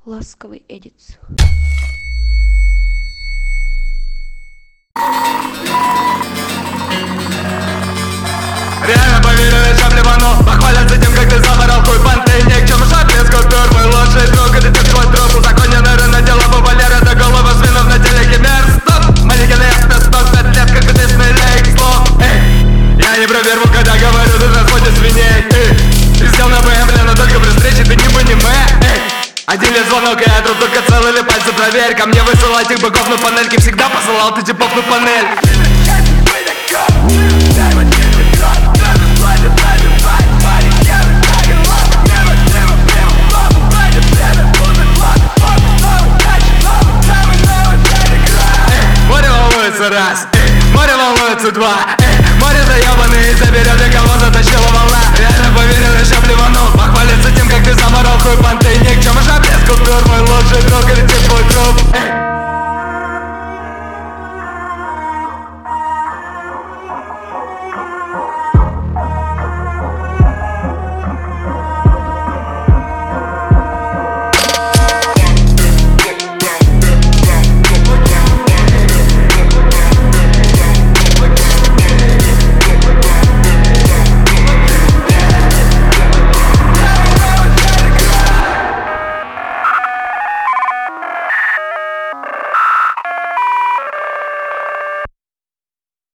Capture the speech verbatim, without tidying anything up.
Ласковый Эдитс. Реально поверю, я шап ливану. Похвалятся тем, как ты заборол хуй понты. Ни к чему шапки, скутер, мой лучший друг. Это ты твой друг, узаконенный рынок, дело популяр. Это голова свинов на телеке, мер, стоп. Маленький лес, сто пять лет, как ты смелей, слов. Эй, я не проверну, когда говорю, ты разводишь свиней. Эй, ты сделал на БМ, но только при встрече ты не в аниме. Эй, один лишь звонок, и я труп только целый ли пальцы проверь. Ко мне высылать их быков на панельке. Всегда посылал ты типов на панель. Море волнуется раз, эй, море волнуется два.